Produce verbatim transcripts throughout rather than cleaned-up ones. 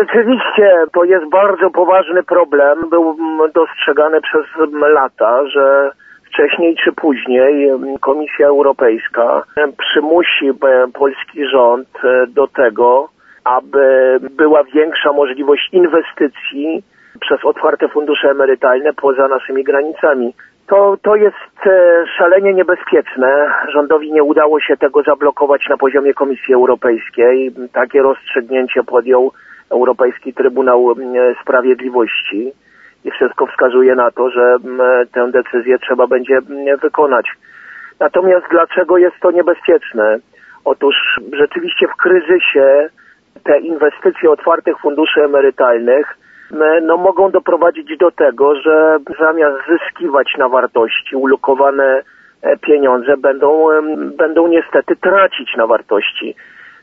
Rzeczywiście to jest bardzo poważny problem. Był dostrzegany przez lata, że wcześniej czy później Komisja Europejska przymusi polski rząd do tego, aby była większa możliwość inwestycji przez otwarte fundusze emerytalne poza naszymi granicami. To, to jest szalenie niebezpieczne. Rządowi nie udało się tego zablokować na poziomie Komisji Europejskiej. Takie rozstrzygnięcie podjął Europejski Trybunał Sprawiedliwości i wszystko wskazuje na to, że tę decyzję trzeba będzie wykonać. Natomiast dlaczego jest to niebezpieczne? Otóż rzeczywiście w kryzysie te inwestycje otwartych funduszy emerytalnych no, mogą doprowadzić do tego, że zamiast zyskiwać na wartości, ulokowane pieniądze będą, będą niestety tracić na wartości.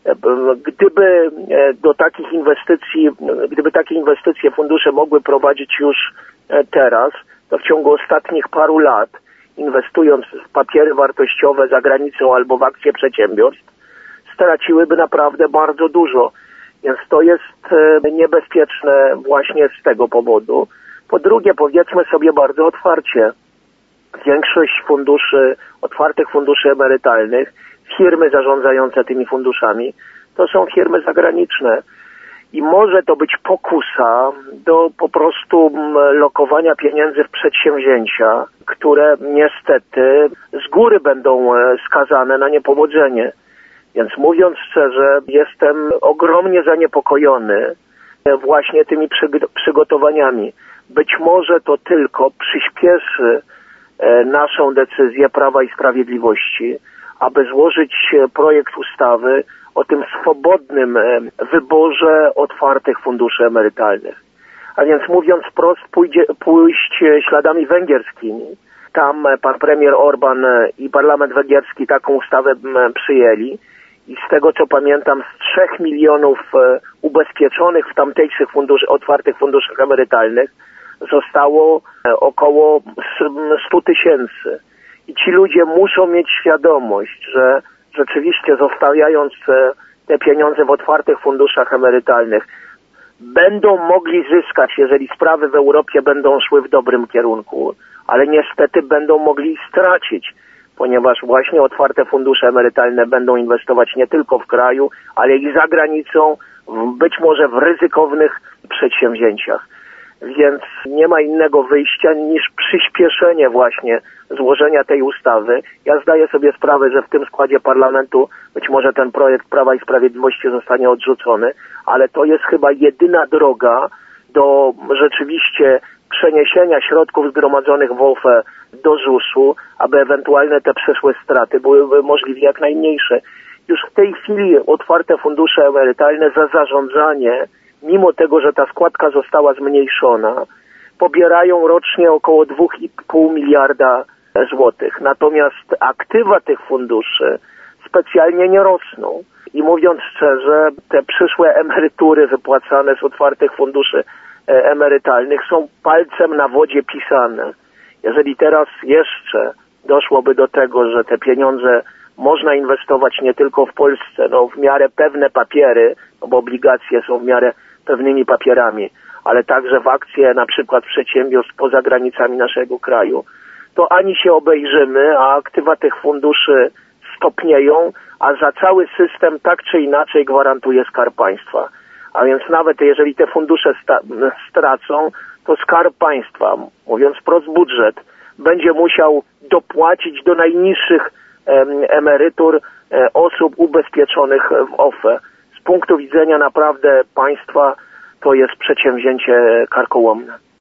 Gdyby do takich inwestycji, gdyby takie inwestycje fundusze mogły prowadzić już teraz, to w ciągu ostatnich paru lat, inwestując w papiery wartościowe za granicą albo w akcje przedsiębiorstw, straciłyby naprawdę bardzo dużo. Więc to jest niebezpieczne właśnie z tego powodu. Po drugie, powiedzmy sobie bardzo otwarcie, większość funduszy, otwartych funduszy emerytalnych, firmy zarządzające tymi funduszami, to są firmy zagraniczne. I może to być pokusa do po prostu lokowania pieniędzy w przedsięwzięcia, które niestety z góry będą skazane na niepowodzenie. Więc mówiąc szczerze, jestem ogromnie zaniepokojony właśnie tymi przygotowaniami. Być może to tylko przyspieszy naszą decyzję Prawa i Sprawiedliwości, aby złożyć projekt ustawy o tym swobodnym wyborze otwartych funduszy emerytalnych. A więc mówiąc wprost, pójdzie, pójść śladami węgierskimi. Tam pan premier Orban i parlament węgierski taką ustawę przyjęli i z tego co pamiętam z trzech milionów ubezpieczonych w tamtejszych funduszy, otwartych funduszach emerytalnych zostało około stu tysięcy. I ci ludzie muszą mieć świadomość, że rzeczywiście zostawiając te pieniądze w otwartych funduszach emerytalnych, będą mogli zyskać, jeżeli sprawy w Europie będą szły w dobrym kierunku, ale niestety będą mogli stracić, ponieważ właśnie otwarte fundusze emerytalne będą inwestować nie tylko w kraju, ale i za granicą, być może w ryzykownych przedsięwzięciach. Więc nie ma innego wyjścia niż przyspieszenie właśnie złożenia tej ustawy. Ja zdaję sobie sprawę, że w tym składzie parlamentu być może ten projekt Prawa i Sprawiedliwości zostanie odrzucony, ale to jest chyba jedyna droga do rzeczywiście przeniesienia środków zgromadzonych w O F E do zusu, aby ewentualne te przyszłe straty były możliwie jak najmniejsze. Już w tej chwili otwarte fundusze emerytalne za zarządzanie, mimo tego, że ta składka została zmniejszona, pobierają rocznie około dwa i pół miliarda złotych. Natomiast aktywa tych funduszy specjalnie nie rosną. I mówiąc szczerze, te przyszłe emerytury wypłacane z otwartych funduszy emerytalnych są palcem na wodzie pisane. Jeżeli teraz jeszcze doszłoby do tego, że te pieniądze można inwestować nie tylko w Polsce, no w miarę pewne papiery, no bo obligacje są w miarę pewnymi papierami, ale także w akcje na przykład przedsiębiorstw poza granicami naszego kraju, to ani się obejrzymy, a aktywa tych funduszy stopnieją, a za cały system tak czy inaczej gwarantuje Skarb Państwa. A więc nawet jeżeli te fundusze stracą, to Skarb Państwa, mówiąc wprost budżet, będzie musiał dopłacić do najniższych emerytur osób ubezpieczonych w O F E. Z punktu widzenia naprawdę państwa to jest przedsięwzięcie karkołomne.